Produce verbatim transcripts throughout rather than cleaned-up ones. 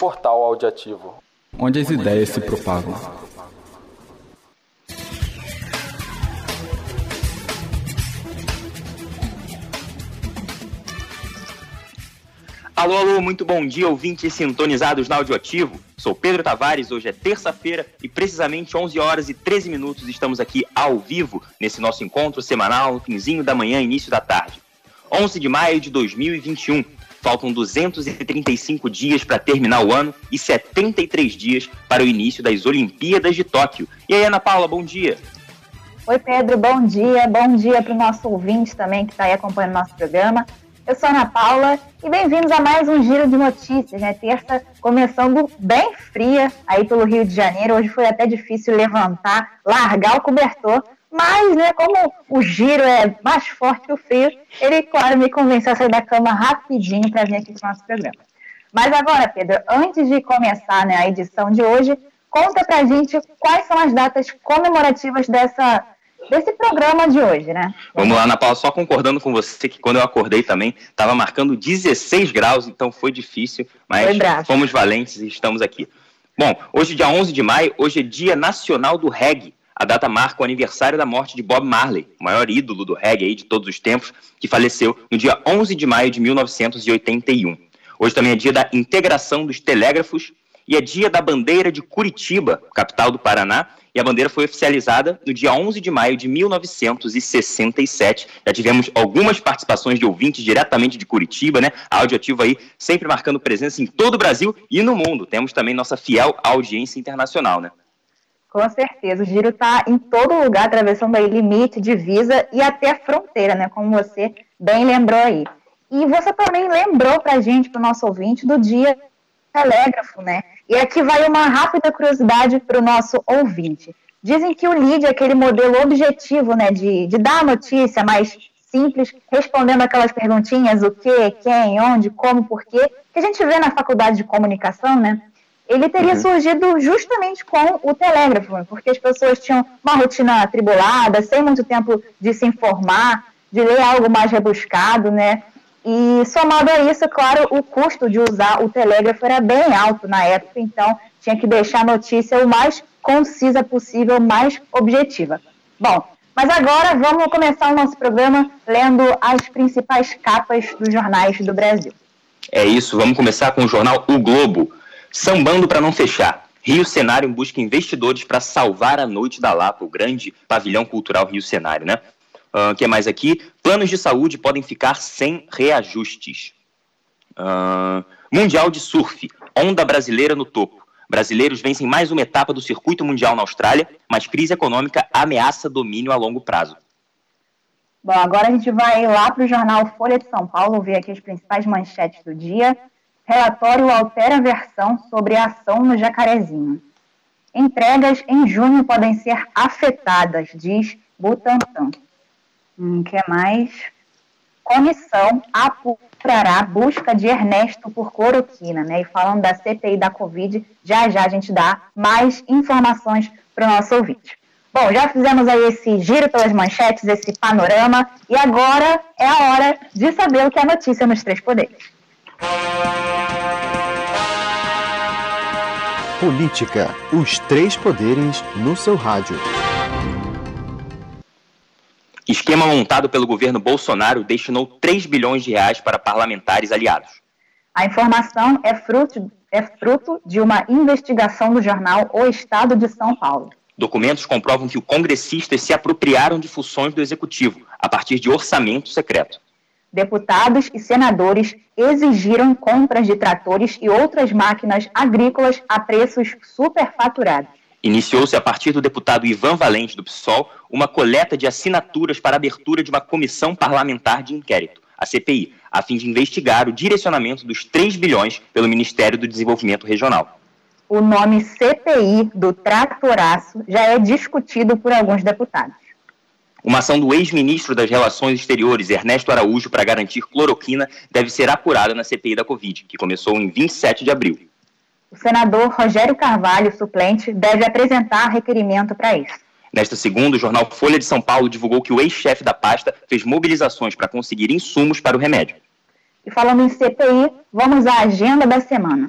Portal Audiativo, onde as ideias se propagam. Alô, alô, muito bom dia, ouvintes sintonizados na Audioativo. Sou Pedro Tavares, hoje é terça-feira e precisamente onze horas e treze minutos estamos aqui ao vivo nesse nosso encontro semanal, no finzinho da manhã, início da tarde. onze de maio de dois mil e vinte e um, faltam duzentos e trinta e cinco dias para terminar o ano e setenta e três dias para o início das Olimpíadas de Tóquio. E aí, Ana Paula, bom dia. Oi, Pedro, bom dia. Bom dia para o nosso ouvinte também que está aí acompanhando o nosso programa. Eu sou a Ana Paula e bem-vindos a mais um Giro de Notícias, né? Terça começando bem fria aí pelo Rio de Janeiro. Hoje foi até difícil levantar, largar o cobertor, mas, né, como o giro é mais forte que o frio, ele, claro, me convenceu a sair da cama rapidinho para vir aqui para o nosso programa. Mas agora, Pedro, antes de começar, né, a edição de hoje, conta pra gente quais são as datas comemorativas dessa... desse programa de hoje, né? Vamos lá, Ana Paula, só concordando com você que quando eu acordei também, estava marcando dezesseis graus, então foi difícil, mas fomos valentes e estamos aqui. Bom, hoje dia onze de maio, hoje é Dia Nacional do Reggae. A data marca o aniversário da morte de Bob Marley, o maior ídolo do reggae aí de todos os tempos, que faleceu no dia onze de maio de mil novecentos e oitenta e um. Hoje também é dia da integração dos telégrafos e é dia da bandeira de Curitiba, capital do Paraná, e a bandeira foi oficializada no dia onze de maio de mil novecentos e sessenta e sete. Já tivemos algumas participações de ouvintes diretamente de Curitiba, né? A Audioativo aí sempre marcando presença em todo o Brasil e no mundo. Temos também nossa fiel audiência internacional, né? Com certeza, o giro está em todo lugar, atravessando aí limite, divisa e até fronteira, né? Como você bem lembrou aí. E você também lembrou para a gente, para o nosso ouvinte, do dia telégrafo, né? E aqui vai uma rápida curiosidade para o nosso ouvinte. Dizem que o L I D é aquele modelo objetivo, né, de, de dar a notícia mais simples, respondendo aquelas perguntinhas, o que, quem, onde, como, porquê, que a gente vê na faculdade de comunicação, né? Ele teria uhum. surgido justamente com o telégrafo, porque as pessoas tinham uma rotina atribulada, sem muito tempo de se informar, de ler algo mais rebuscado, né? E somado a isso, claro, o custo de usar o telégrafo era bem alto na época, então tinha que deixar a notícia o mais concisa possível, mais objetiva. Bom, mas agora vamos começar o nosso programa lendo as principais capas dos jornais do Brasil. É isso, vamos começar com o jornal O Globo. Sambando para não fechar. Rio Cenário busca investidores para salvar a Noite da Lapa, o grande pavilhão cultural Rio Cenário, né? O uh, que mais aqui? Planos de saúde podem ficar sem reajustes. Uh, mundial de Surf. Onda brasileira no topo. Brasileiros vencem mais uma etapa do circuito mundial na Austrália, mas crise econômica ameaça domínio a longo prazo. Bom, agora a gente vai lá para o jornal Folha de São Paulo, ver aqui as principais manchetes do dia. Relatório altera a versão sobre a ação no Jacarezinho. Entregas em junho podem ser afetadas, diz Butantan. Hum, que mais? Comissão apurará a busca de Ernesto por cloroquina, né? E falando da C P I da Covid, já já a gente dá mais informações para o nosso ouvinte. Bom, já fizemos aí esse giro pelas manchetes, esse panorama, e agora é a hora de saber o que é notícia nos três poderes. Política, os três poderes no seu rádio. Esquema montado pelo governo Bolsonaro destinou três bilhões de reais para parlamentares aliados. A informação é fruto, é fruto de uma investigação do jornal O Estado de São Paulo. Documentos comprovam que os congressistas se apropriaram de funções do executivo a partir de orçamento secreto. Deputados e senadores exigiram compras de tratores e outras máquinas agrícolas a preços superfaturados. Iniciou-se a partir do deputado Ivan Valente, do PSOL, uma coleta de assinaturas para a abertura de uma comissão parlamentar de inquérito, a C P I, a fim de investigar o direcionamento dos três bilhões pelo Ministério do Desenvolvimento Regional. O nome C P I do tratoraço já é discutido por alguns deputados. Uma ação do ex-ministro das Relações Exteriores, Ernesto Araújo, para garantir cloroquina deve ser apurada na C P I da Covid, que começou em vinte e sete de abril. O senador Rogério Carvalho, suplente, deve apresentar requerimento para isso. Nesta segunda, o jornal Folha de São Paulo divulgou que o ex-chefe da pasta fez mobilizações para conseguir insumos para o remédio. E falando em C P I, vamos à agenda da semana.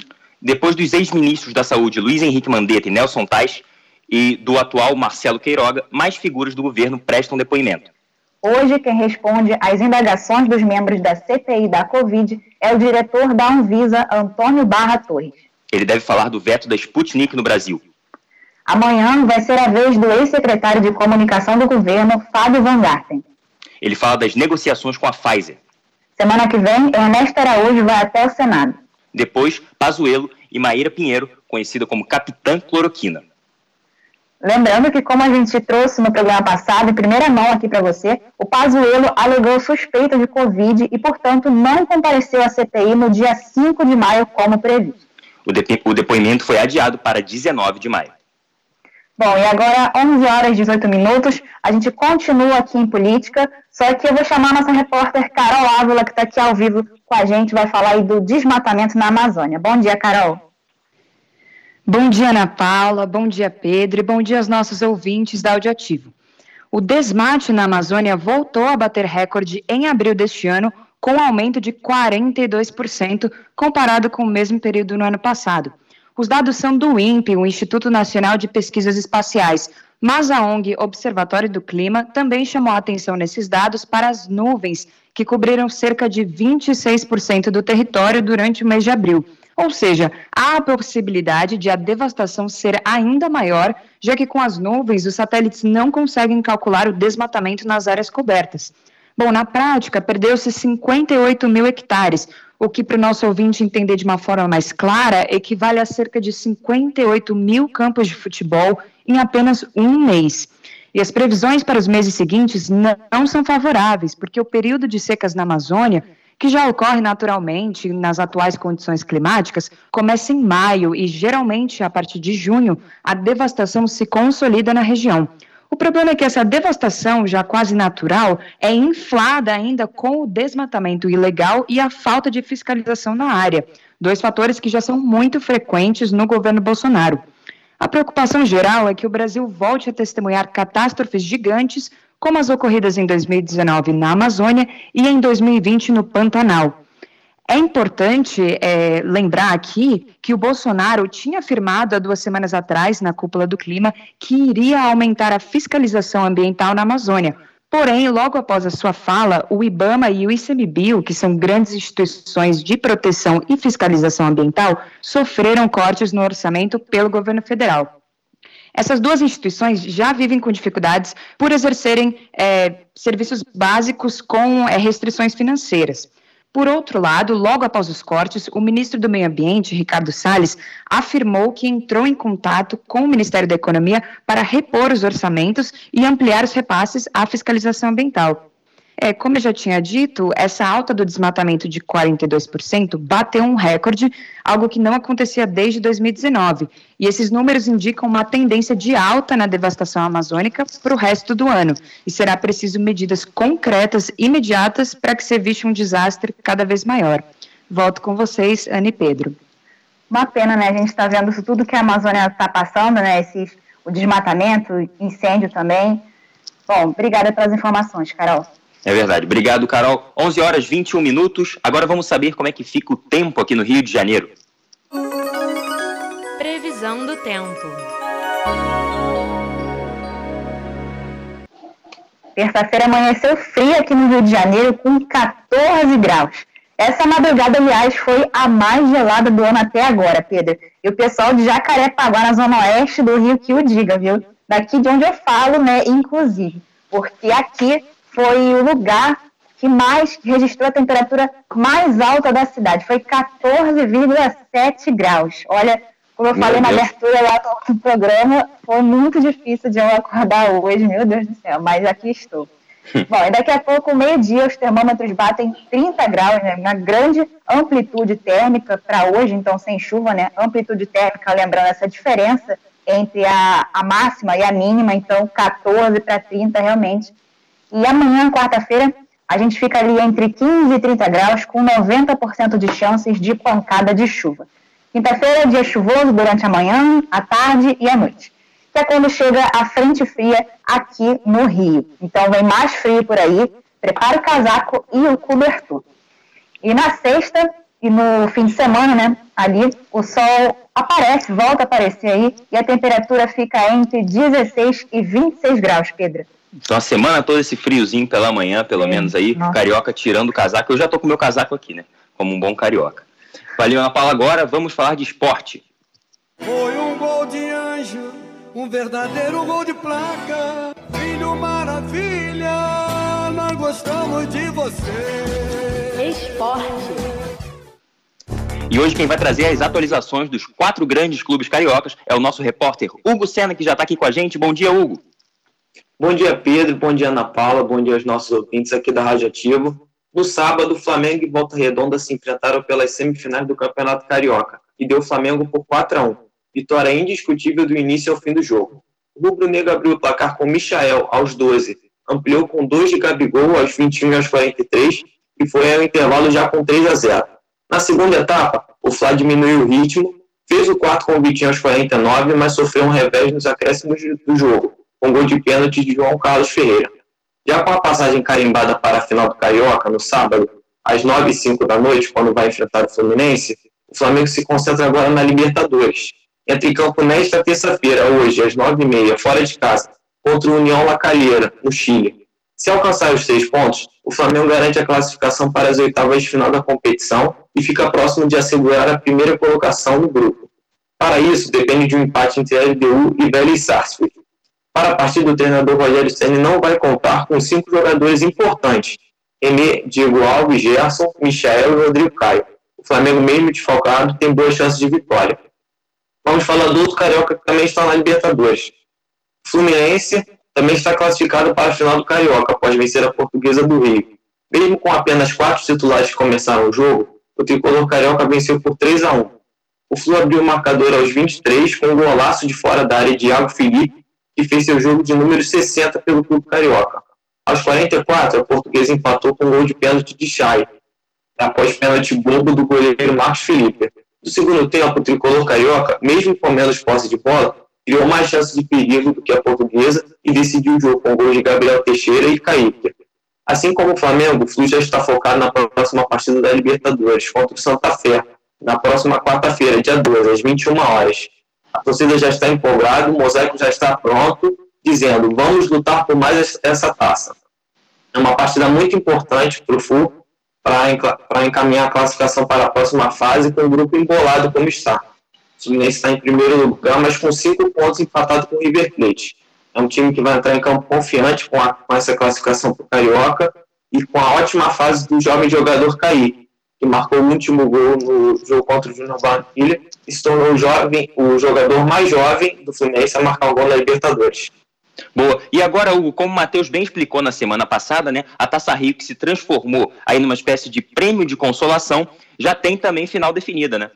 Depois dos ex-ministros da Saúde Luiz Henrique Mandetta e Nelson Tais e do atual Marcelo Queiroga, mais figuras do governo prestam depoimento. Hoje, quem responde às indagações dos membros da C P I da Covid é o diretor da Anvisa, Antônio Barra Torres. Ele deve falar do veto da Sputnik no Brasil. Amanhã vai ser a vez do ex-secretário de Comunicação do governo, Fábio Van Garten. Ele fala das negociações com a Pfizer. Semana que vem, Ernesto Araújo vai até o Senado. Depois, Pazuello e Maíra Pinheiro, conhecida como Capitã Cloroquina. Lembrando que, como a gente trouxe no programa passado, em primeira mão aqui para você, o Pazuello alegou suspeita de Covid e, portanto, não compareceu à C P I no dia cinco de maio, como previsto. O, de- o depoimento foi adiado para dezenove de maio. Bom, e agora, onze horas e dezoito minutos, a gente continua aqui em política, só que eu vou chamar a nossa repórter Carol Ávila, que está aqui ao vivo com a gente, vai falar aí do desmatamento na Amazônia. Bom dia, Carol. Bom dia, Ana Paula, bom dia, Pedro, e bom dia aos nossos ouvintes da Audioativo. O desmate na Amazônia voltou a bater recorde em abril deste ano, com um aumento de quarenta e dois por cento comparado com o mesmo período no ano passado. Os dados são do INPE, o Instituto Nacional de Pesquisas Espaciais, mas a O N G Observatório do Clima também chamou a atenção nesses dados para as nuvens, que cobriram cerca de vinte e seis por cento do território durante o mês de abril. Ou seja, há a possibilidade de a devastação ser ainda maior, já que com as nuvens os satélites não conseguem calcular o desmatamento nas áreas cobertas. Bom, na prática, perdeu-se cinquenta e oito mil hectares, o que, para o nosso ouvinte entender de uma forma mais clara, equivale a cerca de cinquenta e oito mil campos de futebol em apenas um mês. E as previsões para os meses seguintes não são favoráveis, porque o período de secas na Amazônia, que já ocorre naturalmente nas atuais condições climáticas, começa em maio e, geralmente, a partir de junho, a devastação se consolida na região. O problema é que essa devastação, já quase natural, é inflada ainda com o desmatamento ilegal e a falta de fiscalização na área, dois fatores que já são muito frequentes no governo Bolsonaro. A preocupação geral é que o Brasil volte a testemunhar catástrofes gigantes, como as ocorridas em dois mil e dezenove na Amazônia e em dois mil e vinte no Pantanal. É importante é, lembrar aqui que o Bolsonaro tinha afirmado há duas semanas atrás, na Cúpula do Clima, que iria aumentar a fiscalização ambiental na Amazônia. Porém, logo após a sua fala, o IBAMA e o ICMBio, que são grandes instituições de proteção e fiscalização ambiental, sofreram cortes no orçamento pelo governo federal. Essas duas instituições já vivem com dificuldades por exercerem é, serviços básicos com é, restrições financeiras. Por outro lado, logo após os cortes, o ministro do Meio Ambiente, Ricardo Salles, afirmou que entrou em contato com o Ministério da Economia para repor os orçamentos e ampliar os repasses à fiscalização ambiental. É, como eu já tinha dito, essa alta do desmatamento de quarenta e dois por cento bateu um recorde, algo que não acontecia desde dois mil e dezenove. E esses números indicam uma tendência de alta na devastação amazônica para o resto do ano. E será preciso medidas concretas, imediatas, para que se evite um desastre cada vez maior. Volto com vocês, Ana e Pedro. Uma pena, né? A gente está vendo isso tudo que a Amazônia está passando, né? Esses, o desmatamento, incêndio também. Bom, obrigada pelas informações, Carol. É verdade. Obrigado, Carol. onze horas e vinte e um minutos. Agora vamos saber como é que fica o tempo aqui no Rio de Janeiro. Previsão do tempo. Terça-feira amanheceu fria aqui no Rio de Janeiro com catorze graus. Essa madrugada, aliás, foi a mais gelada do ano até agora, Pedro. E o pessoal de Jacarepaguá, na zona oeste do Rio, que o diga, viu? Daqui de onde eu falo, né, inclusive. Porque aqui foi o lugar que mais registrou a temperatura mais alta da cidade. Foi catorze vírgula sete graus. Olha, como eu falei na abertura lá do programa, foi muito difícil de eu acordar hoje, meu Deus do céu, mas aqui estou. Bom, e daqui a pouco, meio-dia, os termômetros batem trinta graus, né? Uma grande amplitude térmica para hoje, então sem chuva, né? Amplitude térmica, lembrando essa diferença entre a, a máxima e a mínima, então catorze para trinta realmente. E amanhã, quarta-feira, a gente fica ali entre quinze e trinta graus, com noventa por cento de chances de pancada de chuva. Quinta-feira é dia chuvoso durante a manhã, a tarde e a noite, que é quando chega a frente fria aqui no Rio. Então vem mais frio por aí, prepara o casaco e o cobertor. E na sexta, E no fim de semana, né, ali o sol aparece, volta a aparecer aí, e a temperatura fica entre dezesseis e vinte e seis graus, Pedro. Então a semana toda esse friozinho pela manhã, pelo Sim. menos aí, Nossa. Carioca tirando o casaco. Eu já tô com o meu casaco aqui, né, como um bom carioca. Valeu, Ana Paula. Agora vamos falar de esporte. Foi um gol de anjo, um verdadeiro gol de placa. Filho maravilha, nós gostamos de você. Esporte. E hoje quem vai trazer as atualizações dos quatro grandes clubes cariocas é o nosso repórter Hugo Sena, que já está aqui com a gente. Bom dia, Hugo. Bom dia, Pedro. Bom dia, Ana Paula. Bom dia aos nossos ouvintes aqui da Rádio Ativo. No sábado, Flamengo e Volta Redonda se enfrentaram pelas semifinais do Campeonato Carioca e deu o Flamengo por quatro a um. Vitória indiscutível do início ao fim do jogo. O rubro-negro abriu o placar com Michael aos doze, ampliou com dois de Gabigol aos vinte e um e aos quarenta e três e foi ao intervalo já com três a zero. Na segunda etapa, o Fla diminuiu o ritmo, fez o quarto com o Vitinho aos quarenta e nove, mas sofreu um revés nos acréscimos do jogo, com gol de pênalti de João Carlos Ferreira. Já com a passagem carimbada para a final do Carioca, no sábado, às nove e cinco da noite, quando vai enfrentar o Fluminense, o Flamengo se concentra agora na Libertadores. Entra em campo nesta terça-feira, hoje, às nove e meia, fora de casa, contra o União La Calera, no Chile. Se alcançar os três pontos, o Flamengo garante a classificação para as oitavas de final da competição e fica próximo de assegurar a primeira colocação no grupo. Para isso, depende de um empate entre L D U e Vélez Sarsfield. Para a partida, o treinador Rogério Ceni não vai contar com cinco jogadores importantes: René, Diego Alves, Gerson, Michael e Rodrigo Caio. O Flamengo, mesmo desfalcado, tem boas chances de vitória. Vamos falar do outro carioca que também está na Libertadores. O Fluminense também está classificado para a final do Carioca, após vencer a Portuguesa do Rio. Mesmo com apenas quatro titulares que começaram o jogo, o tricolor carioca venceu por três a um. O Flu abriu o marcador aos vinte e três com um golaço de fora da área de Iago Felipe, que fez seu jogo de número sessenta pelo clube carioca. Aos quarenta e quatro, a Portuguesa empatou com um gol de pênalti de Chay, após pênalti bobo do goleiro Marcos Felipe. No segundo tempo, o tricolor carioca, mesmo com menos posse de bola, criou mais chances de perigo do que a Portuguesa e decidiu o jogo com gols de Gabriel Teixeira e Kaique. Assim como o Flamengo, o Flu já está focado na próxima partida da Libertadores contra o Santa Fé, na próxima quarta-feira, dia doze, às vinte e uma horas. A torcida já está empolgada, o mosaico já está pronto, dizendo: vamos lutar por mais essa taça. É uma partida muito importante para o Flu, para encaminhar a classificação para a próxima fase com o grupo embolado como está. O Fluminense está em primeiro lugar, mas com cinco pontos empatado com o River Plate. É um time que vai entrar em campo confiante com, a, com essa classificação para o Carioca e com a ótima fase do jovem jogador Kaique, que marcou o último gol no jogo contra o Júnior Barranquilla e se tornou o, jovem, o jogador mais jovem do Fluminense a marcar um gol na Libertadores. Boa. E agora, Hugo, como o Matheus bem explicou na semana passada, né, a Taça Rio, que se transformou aí numa espécie de prêmio de consolação, já tem também final definida, né?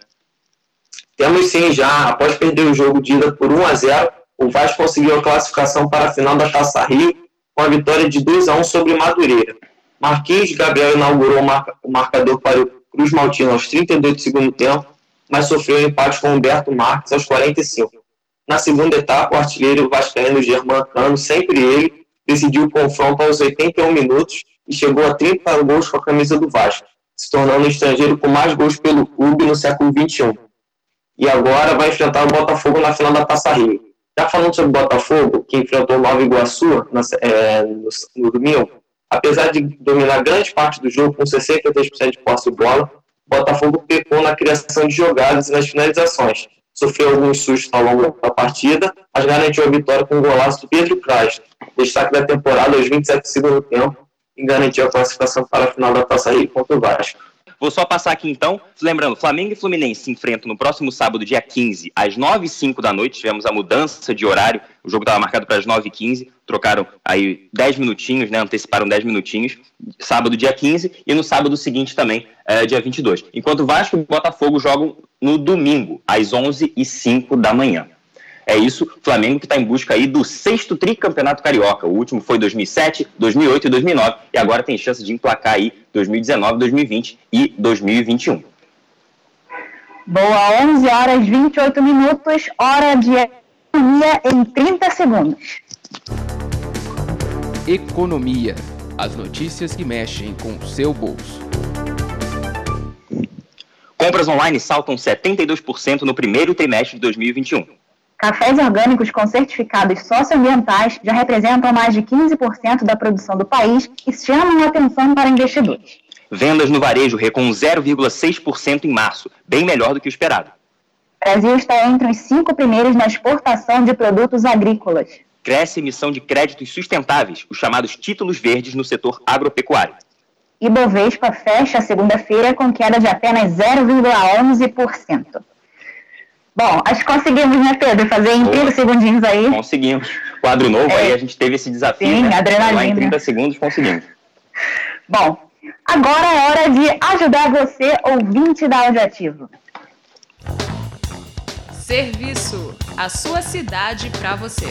Temos sim já. Após perder o jogo de ida por um a zero, o Vasco conseguiu a classificação para a final da Taça Rio com a vitória de dois a um sobre Madureira. Marquinhos Gabriel inaugurou o marcador para o Cruz Maltino aos trinta e dois do segundo tempo, mas sofreu um empate com Humberto Marques aos quarenta e cinco. Na segunda etapa, o artilheiro vascaíno Germán Cano, sempre ele, decidiu o confronto aos oitenta e um minutos e chegou a trinta gols com a camisa do Vasco, se tornando o estrangeiro com mais gols pelo clube no século vinte e um. E agora vai enfrentar o Botafogo na final da Taça Rio. Já falando sobre o Botafogo, que enfrentou o Nova Iguaçu na, é, no, no domingo, apesar de dominar grande parte do jogo com sessenta e três por cento de posse de bola, o Botafogo pecou na criação de jogadas e nas finalizações. Sofreu alguns sustos ao longo da partida, mas garantiu a vitória com o golaço do Pedro Craes, destaque da temporada aos vinte e sete do segundo tempo, e garantiu a classificação para a final da Taça Rio contra o Vasco. Vou só passar aqui então, lembrando, Flamengo e Fluminense se enfrentam no próximo sábado, dia quinze, às nove e cinco da noite, tivemos a mudança de horário, o jogo estava marcado para as nove e quinze, trocaram aí dez minutinhos, né, anteciparam dez minutinhos, sábado dia quinze, e no sábado seguinte também, é, dia vinte e dois. Enquanto Vasco e Botafogo jogam no domingo, às onze e cinco da manhã. É isso, Flamengo que está em busca aí do sexto tricampeonato carioca. O último foi dois mil e sete, dois mil e oito e dois mil e nove. E agora tem chance de emplacar aí dois mil e dezenove, dois mil e vinte e dois mil e vinte e um. Boa, onze horas e vinte e oito minutos, hora de economia em trinta segundos. Economia. As notícias que mexem com o seu bolso. Compras online saltam setenta e dois por cento no primeiro trimestre de dois mil e vinte e um. Cafés orgânicos com certificados socioambientais já representam mais de quinze por cento da produção do país e chamam a atenção para investidores. Vendas no varejo recuam zero vírgula seis por cento em março, bem melhor do que o esperado. O Brasil está entre os cinco primeiros na exportação de produtos agrícolas. Cresce a emissão de créditos sustentáveis, os chamados títulos verdes no setor agropecuário. Ibovespa fecha a segunda-feira com queda de apenas zero vírgula onze por cento. Bom, acho que conseguimos, né, Pedro, fazer em trinta segundinhos aí. Conseguimos. Quadro novo, é. Aí a gente teve esse desafio, Sim, né? Adrenalina. Lá em trinta segundos conseguimos. Bom, agora é hora de ajudar você, ouvinte da Audioativo. Serviço, a sua cidade para você.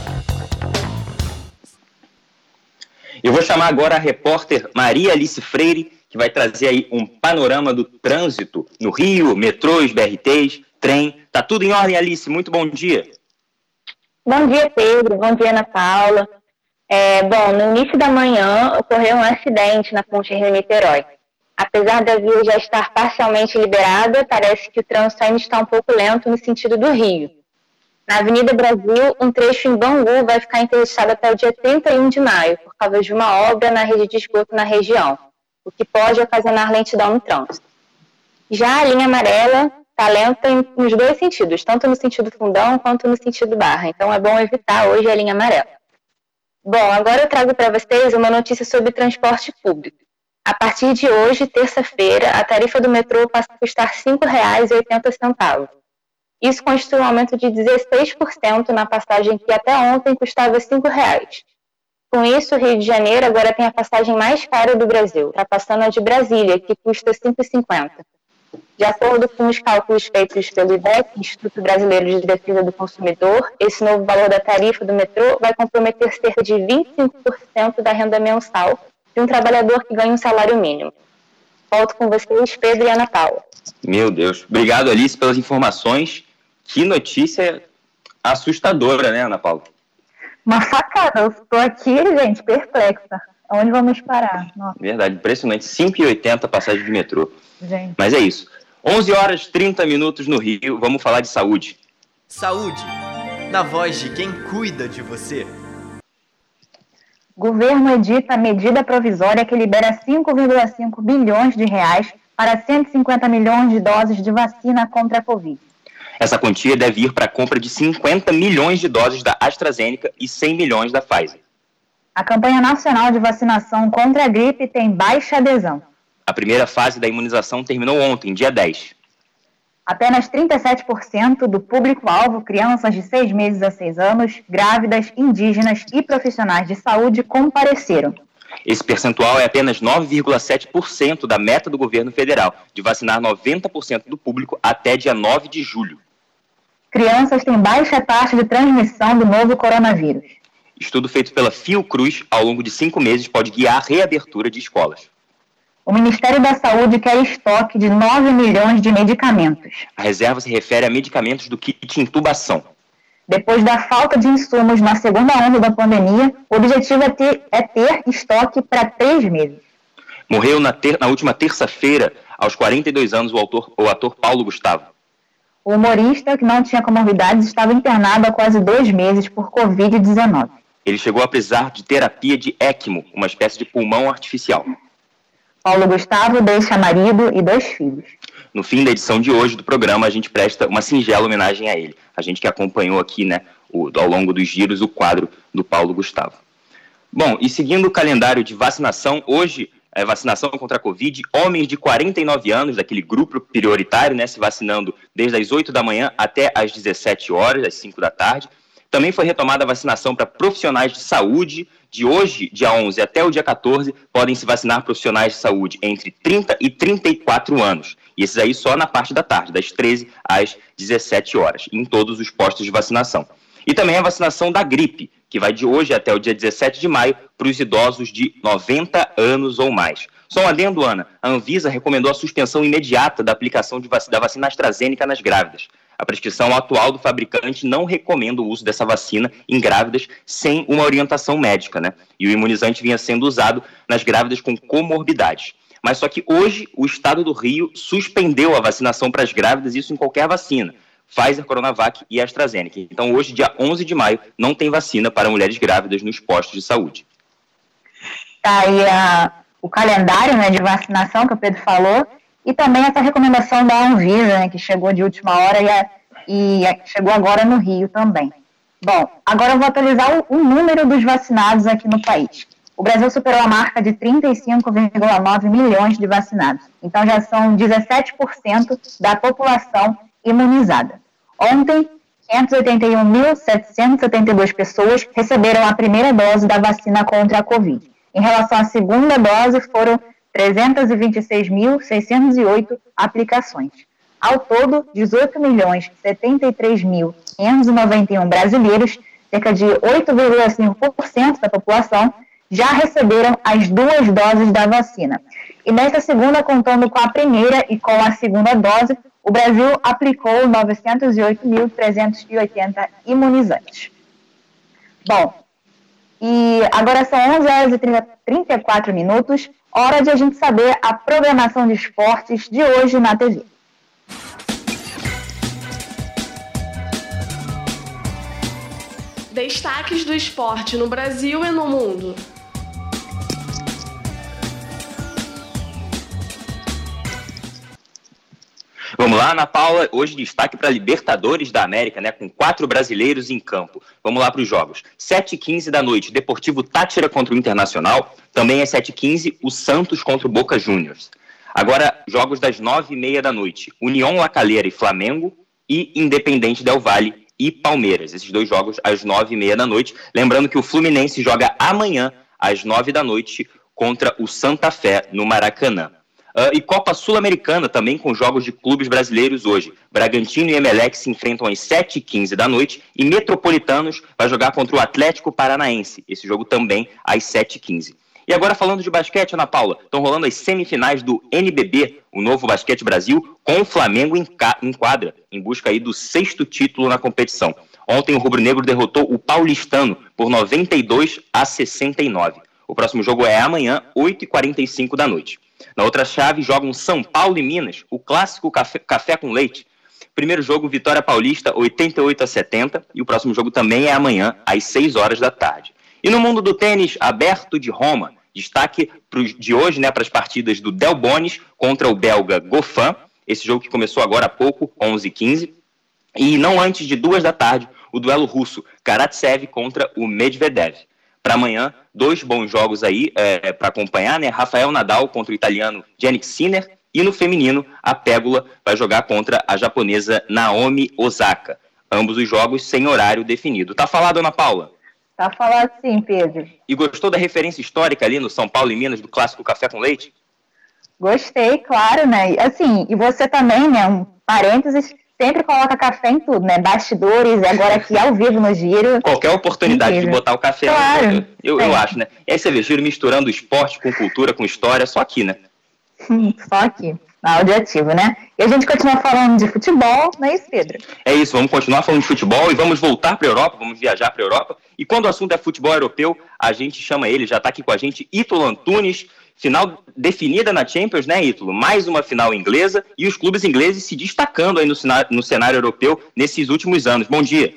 Eu vou chamar agora a repórter Maria Alice Freire, que vai trazer aí um panorama do trânsito no Rio, metrôs, B R Tês, trem. Tá tudo em ordem, Alice? Muito bom dia. Bom dia, Pedro. Bom dia, Ana Paula. É, bom, no início da manhã ocorreu um acidente na ponte Rio-Niterói. Apesar da via já estar parcialmente liberada, parece que o trânsito ainda está um pouco lento no sentido do Rio. Na Avenida Brasil, um trecho em Bangu vai ficar interdiçado até o dia trinta e um de maio, por causa de uma obra na rede de esgoto na região, o que pode ocasionar lentidão no trânsito. Já a linha amarela está lenta nos dois sentidos, tanto no sentido Fundão quanto no sentido Barra, então é bom evitar hoje a linha amarela. Bom, agora eu trago para vocês uma notícia sobre transporte público. A partir de hoje, terça-feira, a tarifa do metrô passa a custar cinco reais e oitenta centavos. Isso constitui um aumento de dezesseis por cento na passagem que até ontem custava cinco reais. Com isso, o Rio de Janeiro agora tem a passagem mais cara do Brasil, ultrapassando a de Brasília, que custa cinco reais e cinquenta centavos. De acordo com os cálculos feitos pelo I B E C, Instituto Brasileiro de Defesa do Consumidor, esse novo valor da tarifa do metrô vai comprometer cerca de vinte e cinco por cento da renda mensal de um trabalhador que ganha um salário mínimo. Volto com vocês, Pedro e Ana Paula. Meu Deus. Obrigado, Alice, pelas informações. Que notícia assustadora, né, Ana Paula? Uma facada. Eu estou aqui, gente, perplexa. Onde vamos parar? Nossa. Verdade, impressionante. cinco reais e oitenta centavos passagem de metrô. Gente. Mas é isso. onze horas e trinta minutos no Rio. Vamos falar de saúde. Saúde. Na voz de quem cuida de você. Governo edita medida provisória que libera cinco vírgula cinco bilhões de reais para cento e cinquenta milhões de doses de vacina contra a Covid. Essa quantia deve ir para a compra de cinquenta milhões de doses da AstraZeneca e cem milhões da Pfizer. A campanha nacional de vacinação contra a gripe tem baixa adesão. A primeira fase da imunização terminou ontem, dia dez. Apenas trinta e sete por cento do público-alvo, crianças de seis meses a seis anos, grávidas, indígenas e profissionais de saúde, compareceram. Esse percentual é apenas nove vírgula sete por cento da meta do governo federal, de vacinar noventa por cento do público até dia nove de julho. Crianças têm baixa taxa de transmissão do novo coronavírus. Estudo feito pela Fiocruz ao longo de cinco meses pode guiar a reabertura de escolas. O Ministério da Saúde quer estoque de nove milhões de medicamentos. A reserva se refere a medicamentos do kit intubação. Depois da falta de insumos na segunda onda da pandemia, o objetivo é ter, é ter estoque para três meses. Morreu na, ter, na última terça-feira, aos quarenta e dois anos, o, autor, o ator Paulo Gustavo. O humorista, que não tinha comorbidades, estava internado há quase dois meses por covid dezenove. Ele chegou a precisar de terapia de ECMO, uma espécie de pulmão artificial. Paulo Gustavo deixa marido e dois filhos. No fim da edição de hoje do programa, a gente presta uma singela homenagem a ele. A gente que acompanhou aqui, né, o, ao longo dos giros, o quadro do Paulo Gustavo. Bom, e seguindo o calendário de vacinação, hoje é vacinação contra a Covid, homens de quarenta e nove anos, daquele grupo prioritário, né, se vacinando desde as oito da manhã até as dezessete horas, às cinco da tarde. Também foi retomada a vacinação para profissionais de saúde. De hoje, dia onze, até o dia quatorze, podem se vacinar profissionais de saúde entre trinta e trinta e quatro anos. E esses aí só na parte da tarde, das treze às dezessete horas, em todos os postos de vacinação. E também a vacinação da gripe, que vai de hoje até o dia dezessete de maio para os idosos de noventa anos ou mais. Só um adendo, Ana, a Anvisa recomendou a suspensão imediata da aplicação de vac- da vacina AstraZeneca nas grávidas. A prescrição atual do fabricante não recomenda o uso dessa vacina em grávidas sem uma orientação médica, né? E o imunizante vinha sendo usado nas grávidas com comorbidades. Mas só que hoje o estado do Rio suspendeu a vacinação para as grávidas, isso em qualquer vacina. Pfizer, Coronavac e AstraZeneca. Então hoje, dia onze de maio, não tem vacina para mulheres grávidas nos postos de saúde. Tá aí a, o calendário, né, de vacinação que o Pedro falou, e também essa recomendação da Anvisa, né, que chegou de última hora e, a, e a, chegou agora no Rio também. Bom, agora eu vou atualizar o, o número dos vacinados aqui no país. O Brasil superou a marca de trinta e cinco vírgula nove milhões de vacinados. Então já são dezessete por cento da população imunizada. Ontem, quinhentas e oitenta e um mil, setecentas e setenta e duas pessoas receberam a primeira dose da vacina contra a Covid. Em relação à segunda dose, foram trezentas e vinte e seis mil, seiscentas e oito aplicações. Ao todo, dezoito milhões, setenta e três mil, quinhentos e noventa e um brasileiros, cerca de oito vírgula cinco por cento da população, já receberam as duas doses da vacina. E nesta segunda, contando com a primeira e com a segunda dose, o Brasil aplicou novecentos e oito mil, trezentos e oitenta imunizantes. Bom, e agora são onze horas e trinta e quatro minutos, hora de a gente saber a programação de esportes de hoje na T V. Destaques do esporte no Brasil e no mundo. Vamos lá, Ana Paula, hoje destaque para a Libertadores da América, né, com quatro brasileiros em campo. Vamos lá para os jogos. sete e quinze da noite, Deportivo Táchira contra o Internacional. Também às sete e quinze, o Santos contra o Boca Juniors. Agora, jogos das nove e meia da noite, União La Calera e Flamengo e Independente Del Valle e Palmeiras. Esses dois jogos às nove e meia da noite. Lembrando que o Fluminense joga amanhã às nove da noite contra o Santa Fé no Maracanã. Uh, e Copa Sul-Americana também com jogos de clubes brasileiros hoje. Bragantino e Emelec se enfrentam às sete e quinze da noite e Metropolitanos vai jogar contra o Atlético Paranaense. Esse jogo também às sete e quinze. E agora falando de basquete, Ana Paula, estão rolando as semifinais do N B B, o Novo Basquete Brasil, com o Flamengo em, ca- em quadra, em busca aí do sexto título na competição. Ontem o rubro-negro derrotou o Paulistano por noventa e dois a sessenta e nove. O próximo jogo é amanhã, oito e quarenta e cinco da noite. Na outra chave jogam São Paulo e Minas, o clássico café, café com leite. Primeiro jogo, Vitória Paulista, oitenta e oito a setenta, e o próximo jogo também é amanhã, às seis horas da tarde. E no mundo do tênis, aberto de Roma, destaque pro, de hoje, né, para as partidas do Del Bonis contra o belga Goffin, esse jogo que começou agora há pouco, onze e quinze, e não antes de duas da tarde, o duelo russo Karatsev contra o Medvedev. Para amanhã, dois bons jogos aí é, para acompanhar, né? Rafael Nadal contra o italiano Jannik Sinner e no feminino, a Pegula vai jogar contra a japonesa Naomi Osaka. Ambos os jogos sem horário definido. Tá falado, Ana Paula? Tá falado sim, Pedro. E gostou da referência histórica ali no São Paulo e Minas do clássico Café com Leite? Gostei, claro, né? Assim, e você também, né? Um parênteses, sempre coloca café em tudo, né? Bastidores, agora aqui ao vivo no Giro. Qualquer oportunidade incrível. de botar o café, claro, eu, eu, eu acho, né? E aí você vê, Giro misturando esporte com cultura, com história, só aqui, né? Só aqui, na Audioativo, né? E a gente continua falando de futebol, não é isso, Pedro? É isso, vamos continuar falando de futebol e vamos voltar para a Europa, vamos viajar para a Europa. E quando o assunto é futebol europeu, a gente chama ele, já está aqui com a gente, Ítalo Antunes. Final definida na Champions, né, Ítalo? Mais uma final inglesa e os clubes ingleses se destacando aí no cenário, no cenário europeu nesses últimos anos. Bom dia.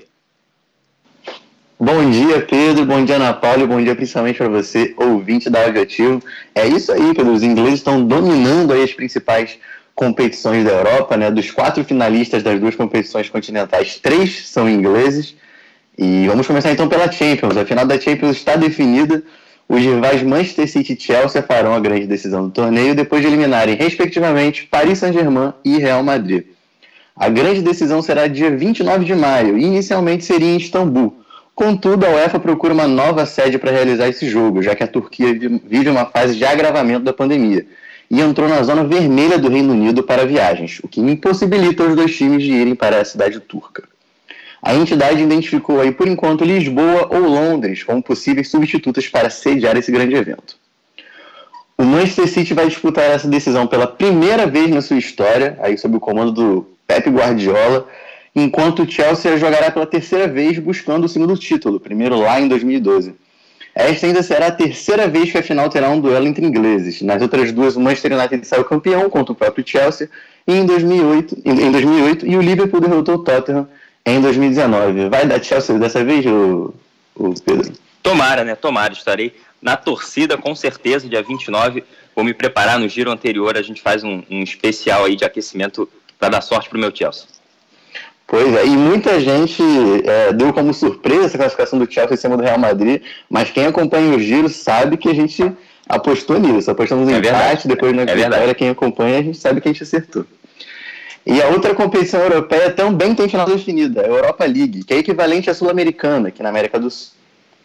Bom dia, Pedro. Bom dia, Ana Paula. E bom dia principalmente para você, ouvinte da Audioativo. É isso aí, Pedro. Os ingleses estão dominando aí as principais competições da Europa, né? Dos quatro finalistas das duas competições continentais, três são ingleses. E vamos começar então pela Champions. A final da Champions está definida. Os rivais Manchester City e Chelsea farão a grande decisão do torneio depois de eliminarem, respectivamente, Paris Saint-Germain e Real Madrid. A grande decisão será dia vinte e nove de maio e inicialmente seria em Istambul. Contudo, a UEFA procura uma nova sede para realizar esse jogo, já que a Turquia vive uma fase de agravamento da pandemia e entrou na zona vermelha do Reino Unido para viagens, o que impossibilita os dois times de irem para a cidade turca. A entidade identificou aí, por enquanto, Lisboa ou Londres como possíveis substitutas para sediar esse grande evento. O Manchester City vai disputar essa decisão pela primeira vez na sua história, aí sob o comando do Pep Guardiola, enquanto o Chelsea jogará pela terceira vez buscando o segundo título, primeiro lá em dois mil e doze. Esta ainda será a terceira vez que a final terá um duelo entre ingleses. Nas outras duas, o Manchester United saiu campeão contra o próprio Chelsea em dois mil e oito, em dois mil e oito e o Liverpool derrotou o Tottenham em dois mil e dezenove. Vai dar Chelsea dessa vez, o, o Pedro? Tomara, né? Tomara. Estarei na torcida, com certeza, dia vinte e nove. Vou me preparar no giro anterior. A gente faz um, um especial aí de aquecimento para dar sorte pro meu Chelsea. Pois é, e muita gente é, deu como surpresa essa classificação do Chelsea em cima do Real Madrid, mas quem acompanha o giro sabe que a gente apostou nisso, apostamos no é empate, verdade, depois na é vitória, quem acompanha a gente sabe que a gente acertou. E a outra competição europeia também tem final definida, a Europa League, que é equivalente à Sul-Americana, aqui na América do Sul,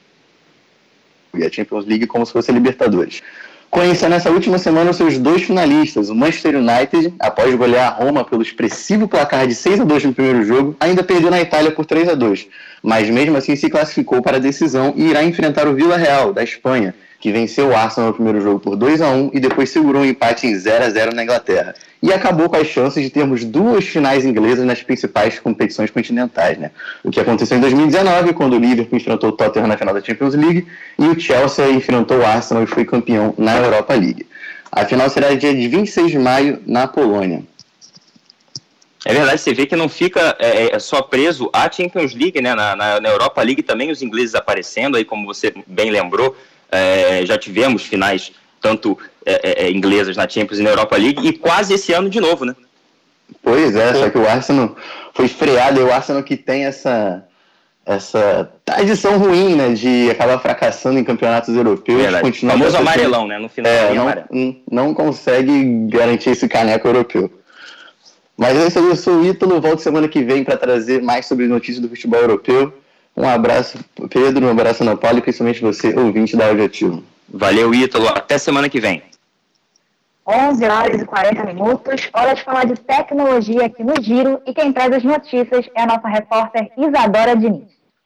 e a Champions League como se fosse a Libertadores. Conheceu nessa última semana os seus dois finalistas, o Manchester United, após golear a Roma pelo expressivo placar de seis a dois no primeiro jogo, ainda perdeu na Itália por três a dois, mas mesmo assim se classificou para a decisão e irá enfrentar o Villarreal, da Espanha, que venceu o Arsenal no primeiro jogo por dois a um e depois segurou um empate em zero a zero na Inglaterra. E acabou com as chances de termos duas finais inglesas nas principais competições continentais, né? O que aconteceu em dois mil e dezenove, quando o Liverpool enfrentou o Tottenham na final da Champions League e o Chelsea enfrentou o Arsenal e foi campeão na Europa League. A final será dia de vinte e seis de maio na Polônia. É verdade, você vê que não fica é, é só preso à Champions League, né? Na, na, na Europa League também os ingleses aparecendo, aí como você bem lembrou, é, já tivemos finais tanto é, é, inglesas na Champions e na Europa League, e quase esse ano de novo, né? Pois é, só que o Arsenal foi freado, e o Arsenal que tem essa, essa tradição ruim, né, de acabar fracassando em campeonatos europeus. O famoso amarelão, né, no final. É, não, não consegue garantir esse caneco europeu. Mas é isso aí, eu sou o Ítalo, volto semana que vem para trazer mais sobre notícias do futebol europeu. Um abraço, Pedro, um abraço, Ana Paula, e principalmente você, ouvinte da Audioativo. Valeu, Ítalo. Até semana que vem. onze horas e quarenta minutos. Hora de falar de tecnologia aqui no Giro. E quem traz as notícias é a nossa repórter Isadora Diniz.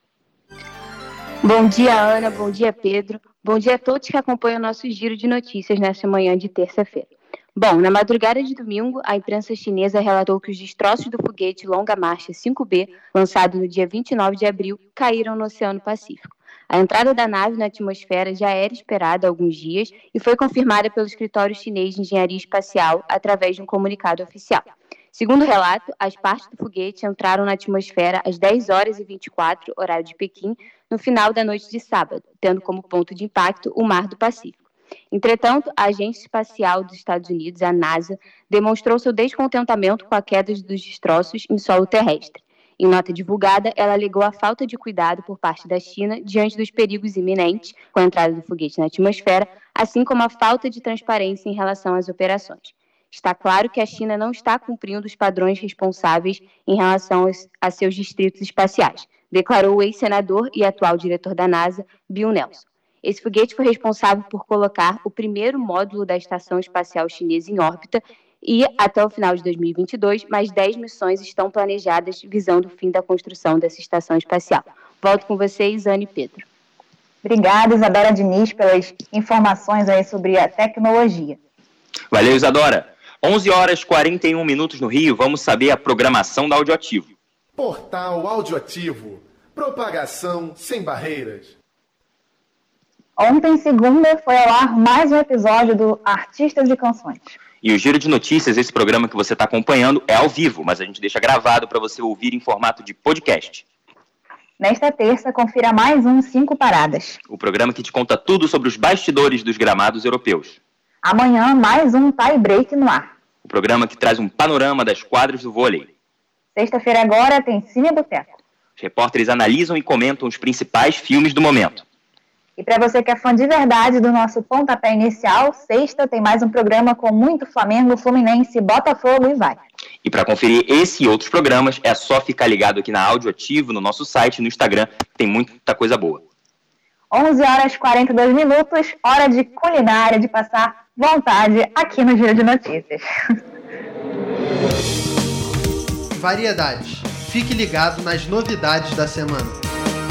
Bom dia, Ana. Bom dia, Pedro. Bom dia a todos que acompanham o nosso Giro de Notícias nesta manhã de terça-feira. Bom, na madrugada de domingo, a imprensa chinesa relatou que os destroços do foguete Longa Marcha cinco B, lançado no dia vinte e nove de abril, caíram no Oceano Pacífico. A entrada da nave na atmosfera já era esperada há alguns dias e foi confirmada pelo escritório chinês de engenharia espacial através de um comunicado oficial. Segundo o relato, as partes do foguete entraram na atmosfera às dez horas e vinte e quatro, horário de Pequim, no final da noite de sábado, tendo como ponto de impacto o Mar do Pacífico. Entretanto, a Agência Espacial dos Estados Unidos, a NASA, demonstrou seu descontentamento com a queda dos destroços em solo terrestre. Em nota divulgada, ela alegou a falta de cuidado por parte da China diante dos perigos iminentes com a entrada do foguete na atmosfera, assim como a falta de transparência em relação às operações. Está claro que a China não está cumprindo os padrões responsáveis em relação a seus distritos espaciais, declarou o ex-senador e atual diretor da NASA, Bill Nelson. Esse foguete foi responsável por colocar o primeiro módulo da Estação Espacial Chinesa em órbita e, até o final de dois mil e vinte e dois, mais dez missões estão planejadas visando o fim da construção dessa estação espacial. Volto com vocês, Ana e Pedro. Obrigada, Isadora Diniz, pelas informações aí sobre a tecnologia. Valeu, Isadora. onze horas e quarenta e um minutos no Rio, vamos saber a programação da Audioativo. Portal Audioativo. Propagação sem barreiras. Ontem, segunda, foi ao ar mais um episódio do Artistas de Canções. E o Giro de Notícias, esse programa que você está acompanhando, é ao vivo, mas a gente deixa gravado para você ouvir em formato de podcast. Nesta terça, confira mais um Cinco Paradas. O programa que te conta tudo sobre os bastidores dos gramados europeus. Amanhã, mais um Tie Break no ar. O programa que traz um panorama das quadras do vôlei. Sexta-feira agora tem Cine Boteco. Os repórteres analisam e comentam os principais filmes do momento. E para você que é fã de verdade do nosso pontapé inicial, sexta tem mais um programa com muito Flamengo, Fluminense, Botafogo e vai. E para conferir esse e outros programas, é só ficar ligado aqui na Audioativo, no nosso site, no Instagram, tem muita coisa boa. onze horas e quarenta e dois minutos, hora de culinária, de passar vontade aqui no Giro de Notícias. Variedades. Fique ligado nas novidades da semana.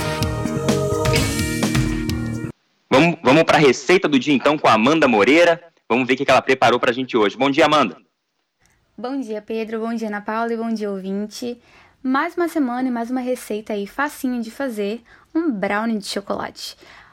Vamos, vamos para a receita do dia, então, com a Amanda Moreira. Vamos ver o que ela preparou para a gente hoje. Bom dia, Amanda. Bom dia, Pedro. Bom dia, Ana Paula. E bom dia, ouvinte. Mais uma semana e mais uma receita aí facinha de fazer, um brownie de chocolate.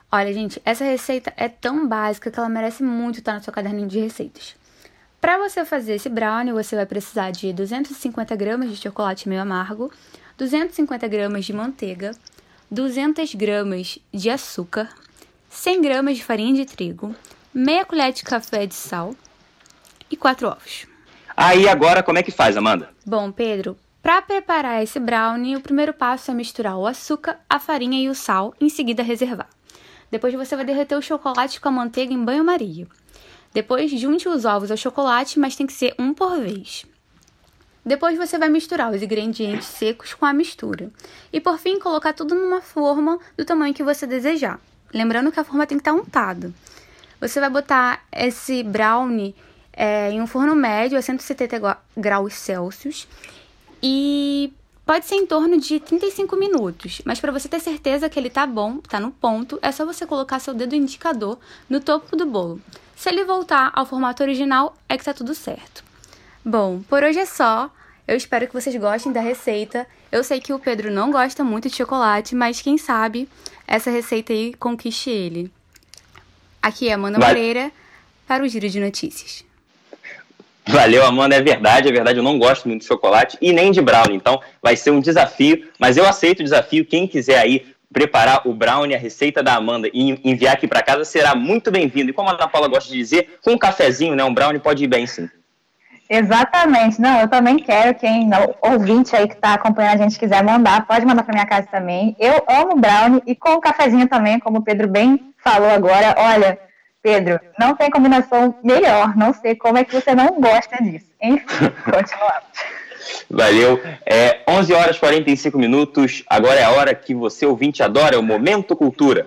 Olha, gente, essa receita é tão básica que ela merece muito estar no seu caderninho de receitas. Para você fazer esse brownie, você vai precisar de duzentos e cinquenta gramas de chocolate meio amargo, duzentos e cinquenta gramas de manteiga, duzentas gramas de açúcar, cem gramas de farinha de trigo, meia colher de café de sal e quatro ovos. Aí agora como é que faz, Amanda? Bom, Pedro, para preparar esse brownie, o primeiro passo é misturar o açúcar, a farinha e o sal, em seguida reservar. Depois você vai derreter o chocolate com a manteiga em banho-maria. Depois junte os ovos ao chocolate, mas tem que ser um por vez. Depois você vai misturar os ingredientes secos com a mistura. E por fim, colocar tudo numa forma do tamanho que você desejar. Lembrando que a forma tem que estar untada. Você vai botar esse brownie é, em um forno médio a cento e setenta graus Celsius. E pode ser em torno de trinta e cinco minutos. Mas para você ter certeza que ele tá bom, tá no ponto, é só você colocar seu dedo indicador no topo do bolo. Se ele voltar ao formato original, é que tá tudo certo. Bom, por hoje é só. Eu espero que vocês gostem da receita. Eu sei que o Pedro não gosta muito de chocolate, mas quem sabe essa receita aí conquiste ele. Aqui é Amanda Vai. Moreira para o Giro de Notícias. Valeu, Amanda, é verdade, é verdade, eu não gosto muito de chocolate e nem de brownie, então vai ser um desafio, mas eu aceito o desafio. Quem quiser aí preparar o brownie, a receita da Amanda e enviar aqui para casa será muito bem-vindo. E como a Ana Paula gosta de dizer, com um cafezinho, né, um brownie pode ir bem sim. Exatamente, não, eu também quero, quem não, ouvinte aí que está acompanhando a gente quiser mandar, pode mandar para minha casa também. Eu amo brownie e com o cafezinho também, como o Pedro bem falou agora. Olha, Pedro, não tem combinação melhor, não sei como é que você não gosta disso. Enfim, continuamos. Valeu, é onze horas e quarenta e cinco minutos, agora é a hora que você ouvinte adora, é o Momento Cultura.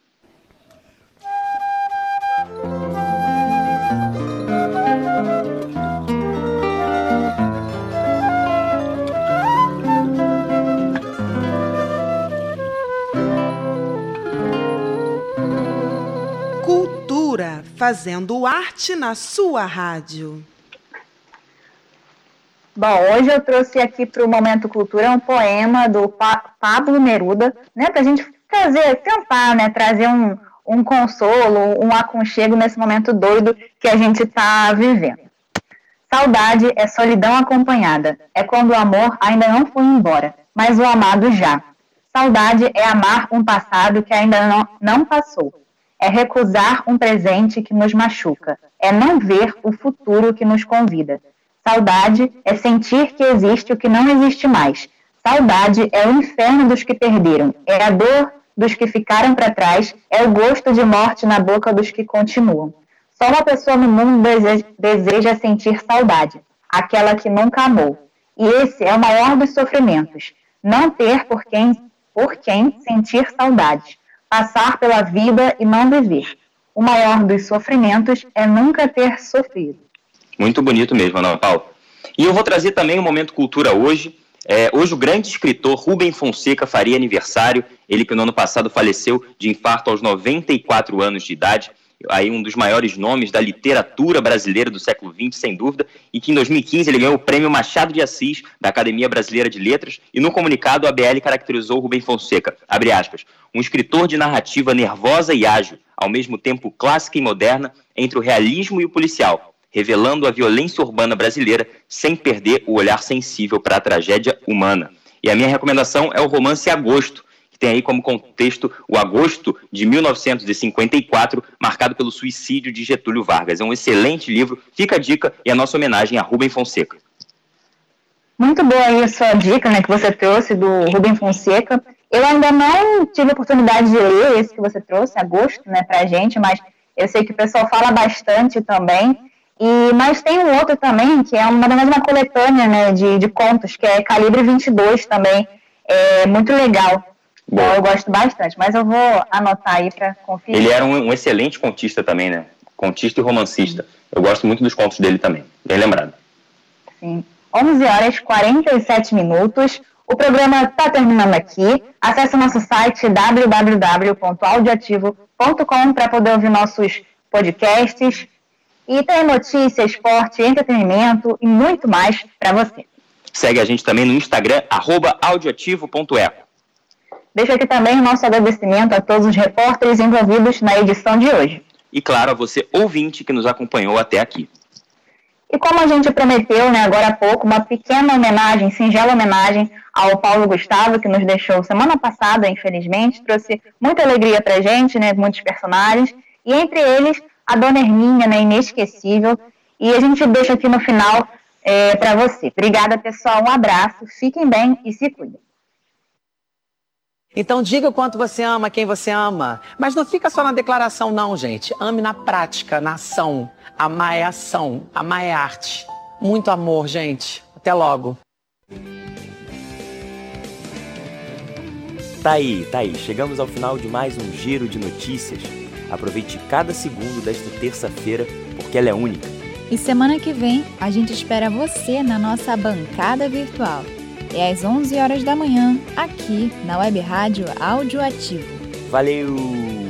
Fazendo arte na sua rádio. Bom, hoje eu trouxe aqui para o Momento Cultura um poema do pa- Pablo Neruda, né, para a gente fazer, tentar, né, trazer um, um consolo, um aconchego nesse momento doido que a gente está vivendo. Saudade é solidão acompanhada, é quando o amor ainda não foi embora, mas o amado já. Saudade é amar um passado que ainda não, não passou. É recusar um presente que nos machuca. É não ver o futuro que nos convida. Saudade é sentir que existe o que não existe mais. Saudade é o inferno dos que perderam. É a dor dos que ficaram para trás. É o gosto de morte na boca dos que continuam. Só uma pessoa no mundo deseja, deseja sentir saudade. Aquela que nunca amou. E esse é o maior dos sofrimentos. Não ter por quem, por quem sentir saudade. Passar pela vida e não viver. O maior dos sofrimentos é nunca ter sofrido. Muito bonito mesmo, Ana Paula. E eu vou trazer também um Momento Cultura hoje. É, hoje o grande escritor Rubem Fonseca faria aniversário. Ele que no ano passado faleceu de infarto aos noventa e quatro anos de idade. Aí um dos maiores nomes da literatura brasileira do século vinte, sem dúvida, e que em dois mil e quinze ele ganhou o prêmio Machado de Assis da Academia Brasileira de Letras, e no comunicado a A B L caracterizou Rubem Fonseca, abre aspas, um escritor de narrativa nervosa e ágil, ao mesmo tempo clássica e moderna, entre o realismo e o policial, revelando a violência urbana brasileira sem perder o olhar sensível para a tragédia humana. E a minha recomendação é o romance Agosto, que tem aí como contexto o agosto de mil novecentos e cinquenta e quatro, marcado pelo suicídio de Getúlio Vargas. É um excelente livro, fica a dica e a nossa homenagem a Rubem Fonseca. Muito boa aí a sua dica, né, que você trouxe do Rubem Fonseca. Eu ainda não tive a oportunidade de ler esse que você trouxe, Agosto, né, pra gente, mas eu sei que o pessoal fala bastante também. E, mas tem um outro também, que é uma, uma coletânea, né, de, de contos, que é Calibre vinte e dois também. É muito legal. Bom, eu gosto bastante, mas eu vou anotar aí para conferir. Ele era um, um excelente contista também, né? Contista e romancista. Sim. Eu gosto muito dos contos dele também, bem lembrado. Sim. onze horas e quarenta e sete minutos. O programa está terminando aqui. Acesse o nosso site w w w ponto audioativo ponto com para poder ouvir nossos podcasts. E tem notícia, esporte, entretenimento e muito mais para você. Segue a gente também no Instagram, arroba audioativo ponto eco. Deixo aqui também o nosso agradecimento a todos os repórteres envolvidos na edição de hoje. E claro, a você ouvinte que nos acompanhou até aqui. E como a gente prometeu, né, agora há pouco, uma pequena homenagem, singela homenagem ao Paulo Gustavo, que nos deixou semana passada, infelizmente, trouxe muita alegria pra gente, né, muitos personagens, e entre eles a Dona Hermínia, né, inesquecível, e a gente deixa aqui no final é, para você. Obrigada, pessoal, um abraço, fiquem bem e se cuidem. Então diga o quanto você ama quem você ama. Mas não fica só na declaração não, gente. Ame na prática, na ação. Amar é ação, amar é arte. Muito amor, gente. Até logo. Tá aí, tá aí. Chegamos ao final de mais um Giro de Notícias. Aproveite cada segundo desta terça-feira, porque ela é única. E semana que vem, a gente espera você na nossa bancada virtual. É às onze horas da manhã, aqui na Web Rádio Áudio Ativo. Valeu!